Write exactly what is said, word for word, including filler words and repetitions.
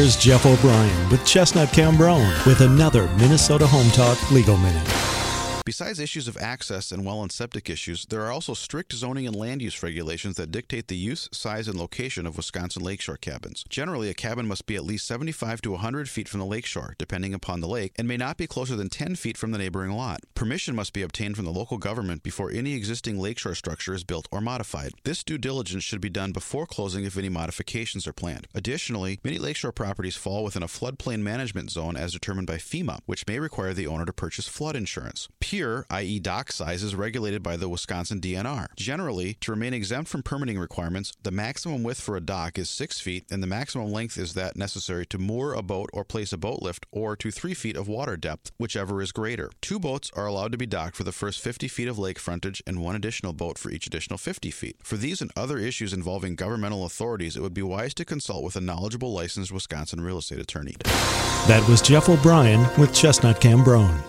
Here's Jeff O'Brien with Chestnut Cambrone with another Minnesota Home Talk Legal Minute. Besides issues of access and well and septic issues, there are also strict zoning and land use regulations that dictate the use, size, and location of Wisconsin lakeshore cabins. Generally, a cabin must be at least seventy-five to one hundred feet from the lakeshore, depending upon the lake, and may not be closer than ten feet from the neighboring lot. Permission must be obtained from the local government before any existing lakeshore structure is built or modified. This due diligence should be done before closing if any modifications are planned. Additionally, many lakeshore properties fall within a floodplain management zone as determined by FEMA, which may require the owner to purchase flood insurance. Pier, that is dock size, is regulated by the Wisconsin D N R. Generally, to remain exempt from permitting requirements, the maximum width for a dock is six feet, and the maximum length is that necessary to moor a boat or place a boat lift, or to three feet of water depth, whichever is greater. Two boats are allowed to be docked for the first fifty feet of lake frontage, and one additional boat for each additional fifty feet. For these and other issues involving governmental authorities, it would be wise to consult with a knowledgeable licensed Wisconsin real estate attorney. That was Jeff O'Brien with Chestnut Cambrone.